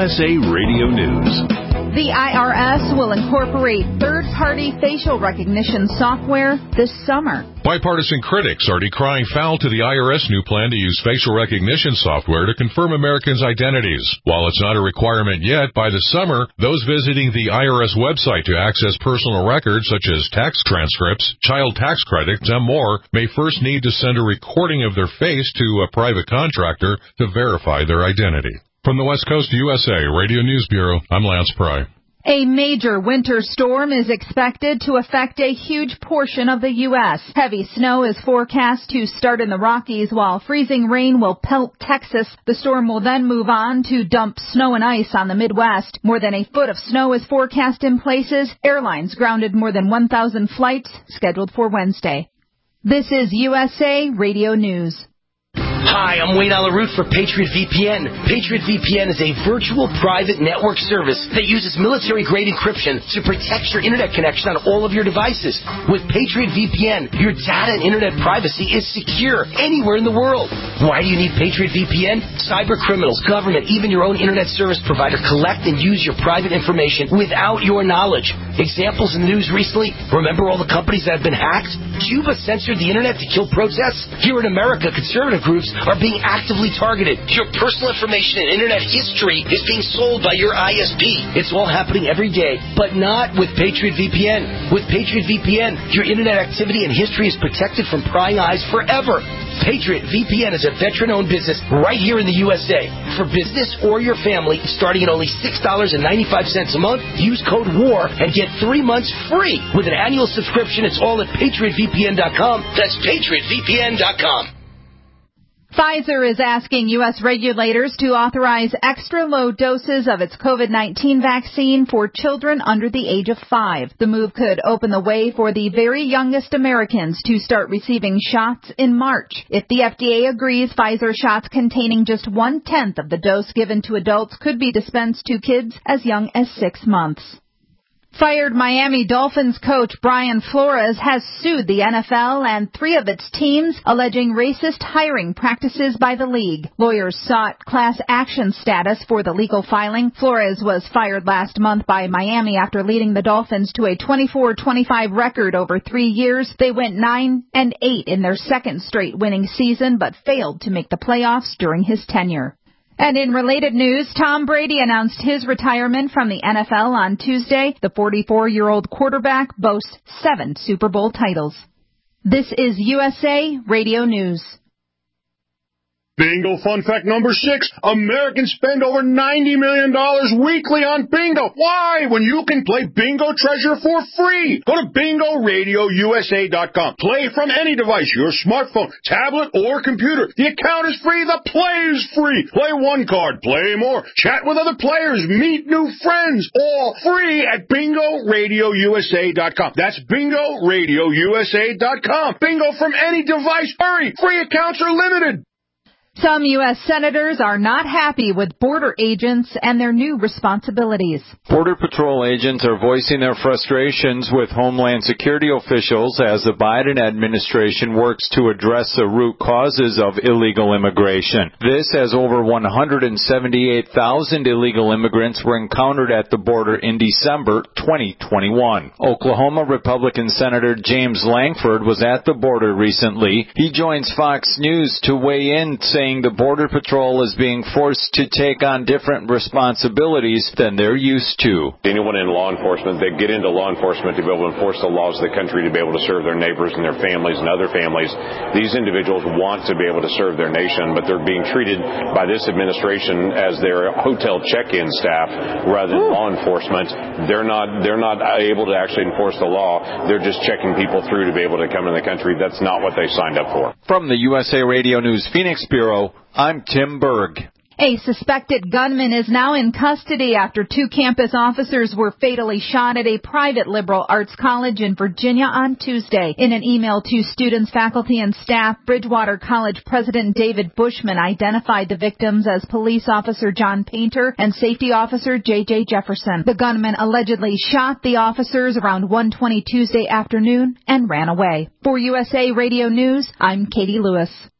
USA Radio News. The IRS will incorporate third-party facial recognition software this summer. Bipartisan critics are decrying foul to the IRS new plan to use facial recognition software to confirm Americans' identities. While it's not a requirement yet, by the summer, those visiting the IRS website to access personal records such as tax transcripts, child tax credits, and more may first need to send a recording of their face to a private contractor to verify their identity. From the West Coast USA Radio News Bureau, I'm Lance Pry. A major winter storm is expected to affect a huge portion of the U.S. Heavy snow is forecast to start in the Rockies while freezing rain will pelt Texas. The storm will then move on to dump snow and ice on the Midwest. More than a foot of snow is forecast in places. Airlines grounded more than 1,000 flights scheduled for Wednesday. This is USA Radio News. Hi, I'm Wayne Alaroot for Patriot VPN. Patriot VPN is a virtual private network service that uses military-grade encryption to protect your internet connection on all of your devices. With Patriot VPN, your data and internet privacy is secure anywhere in the world. Why do you need Patriot VPN? Cyber criminals, government, even your own internet service provider collect and use your private information without your knowledge. Examples in the news recently, remember all the companies that have been hacked? Cuba censored the internet to kill protests? Here in America, conservative groups are being actively targeted. Your personal information and internet history is being sold by your ISP. It's all happening every day, but not with Patriot VPN. With Patriot VPN, your internet activity and history is protected from prying eyes forever. Patriot VPN is a veteran-owned business right here in the USA. For business or your family, starting at only $6.95 a month, use code WAR and get 3 months free. With an annual subscription, it's all at PatriotVPN.com. That's PatriotVPN.com. Pfizer is asking U.S. regulators to authorize extra low doses of its COVID-19 vaccine for children under the age of 5. The move could open the way for the very youngest Americans to start receiving shots in March. If the FDA agrees, Pfizer shots containing just 1/10 of the dose given to adults could be dispensed to kids as young as 6 months. Fired Miami Dolphins coach Brian Flores has sued the NFL and 3 of its teams, alleging racist hiring practices by the league. Lawyers sought class action status for the legal filing. Flores was fired last month by Miami after leading the Dolphins to a 24-25 record over 3 years. They went 9-8 in their second straight winning season, but failed to make the playoffs during his tenure. And in related news, Tom Brady announced his retirement from the NFL on Tuesday. The 44-year-old quarterback boasts 7 Super Bowl titles. This is USA Radio News. Bingo fun fact number 6. Americans spend over $90 million weekly on bingo. Why? When you can play Bingo Treasure for free. Go to BingoRadioUSA.com. Play from any device, your smartphone, tablet, or computer. The account is free. The play is free. Play one card. Play more. Chat with other players. Meet new friends. All free at BingoRadioUSA.com. That's BingoRadioUSA.com. Bingo from any device. Hurry. Free accounts are limited. Some U.S. senators are not happy with border agents and their new responsibilities. Border Patrol agents are voicing their frustrations with Homeland Security officials as the Biden administration works to address the root causes of illegal immigration. This as over 178,000 illegal immigrants were encountered at the border in December 2021. Oklahoma Republican Senator James Langford was at the border recently. He joins Fox News to weigh in, saying the Border Patrol is being forced to take on different responsibilities than they're used to. Anyone in law enforcement, they get into law enforcement to be able to enforce the laws of the country, to be able to serve their neighbors and their families and other families. These individuals want to be able to serve their nation, but they're being treated by this administration as their hotel check-in staff rather than law enforcement. They're not able to actually enforce the law. They're just checking people through to be able to come in the country. That's not what they signed up for. From the USA Radio News Phoenix Bureau, I'm Tim Berg. A suspected gunman is now in custody after 2 campus officers were fatally shot at a private liberal arts college in Virginia on Tuesday. In an email to students, faculty, and staff, Bridgewater College President David Bushman identified the victims as police officer John Painter and safety officer J.J. Jefferson. The gunman allegedly shot the officers around 1:20 Tuesday afternoon and ran away. For USA Radio News, I'm Katie Lewis.